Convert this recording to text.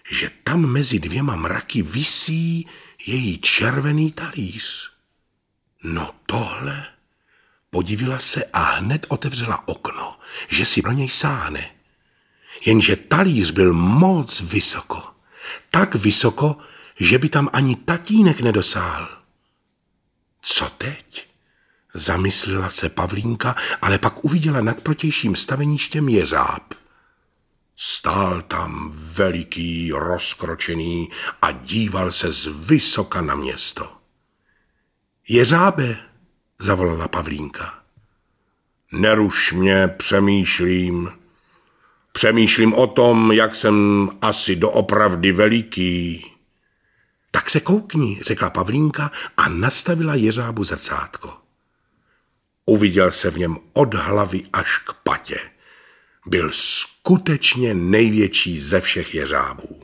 že tam mezi dvěma mraky visí její červený talíř. No tohle, podivila se a hned otevřela okno, že si pro něj sáhne. Jenže talíř byl moc vysoko, tak vysoko, že by tam ani tatínek nedosáhl. Co teď? Zamyslela se Pavlínka, ale pak uviděla nad protějším staveništěm jeřáb. Stál tam veliký, rozkročený a díval se zvysoka na město. Jeřábe, zavolala Pavlínka. Neruš mě, přemýšlím o tom, jak jsem asi doopravdy veliký. Tak se koukni, řekla Pavlínka a nastavila jeřábu zrcátko. Uviděl se v něm od hlavy až k patě. Byl skutečně největší ze všech jeřábů.